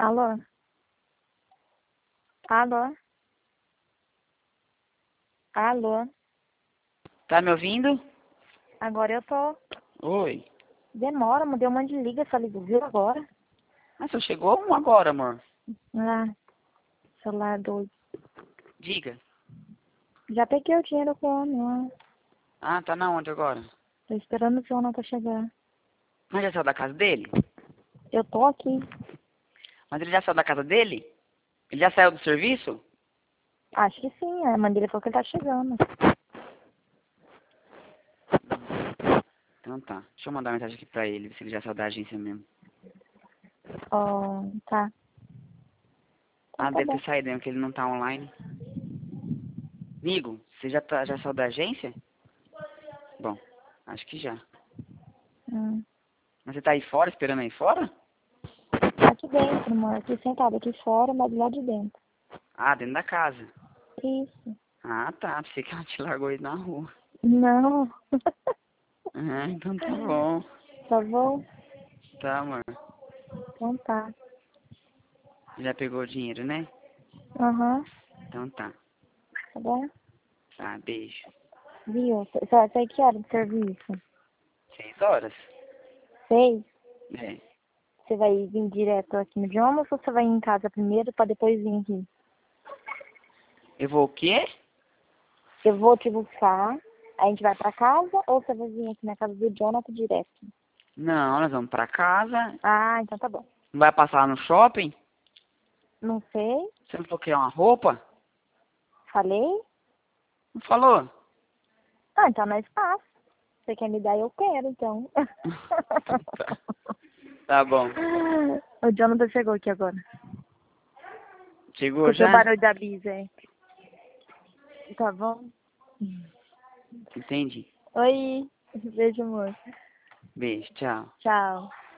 Alô? Alô? Alô? Tá me ouvindo? Agora eu tô. Oi. Demora, deu um monte de liga, só liga, viu agora? Ah, só chegou um agora, amor. Ah, celular doido. Diga. Já peguei o dinheiro com o homem lá. Ah, tá na onde agora? Tô esperando o jornal pra chegar. Mas já saiu da casa dele? Eu tô aqui. Mas ele já saiu da casa dele? Ele já saiu do serviço? Acho que sim, a mãe dele falou que ele tá chegando. Então tá. Deixa eu mandar uma mensagem aqui pra ele, ver se ele já saiu da agência mesmo. Ó, tá. Então Ah, tá deve bom. ter saído mesmo, que ele não tá online. Amigo, você já saiu da agência? Bom, acho que já. Hum. Mas você tá aí fora, esperando aí fora? Aqui dentro, amor. Aqui sentado aqui fora, mas do lado de dentro. Ah, dentro da casa. Isso. Ah, tá. Pensei que ela te largou aí na rua. Não. Ah, então tá bom. Tá bom? Tá, amor. Então tá. Já pegou o dinheiro, né? Aham. Então tá. Tá bom? Tá, beijo. Viu? Só até que hora do serviço? 6 horas? 6? É. Você vai vir direto aqui no Jonas ou você vai em casa primeiro pra depois vir aqui? Eu vou o quê? Eu vou te buscar, a gente vai pra casa ou você vai vir aqui na casa do Jonathan direto? Não, nós vamos pra casa. Ah, então tá bom. Não vai passar lá no shopping? Não sei, Você não falou que é uma roupa? falei? Não falou? Ah, então nós passa. Você quer me dar, eu quero, então. Tá. Tá bom. O Jonathan chegou aqui agora. Chegou Escutou o já? barulho da Bisa, é. Tá bom? Entendi. Oi, beijo, amor. Beijo, tchau. Tchau.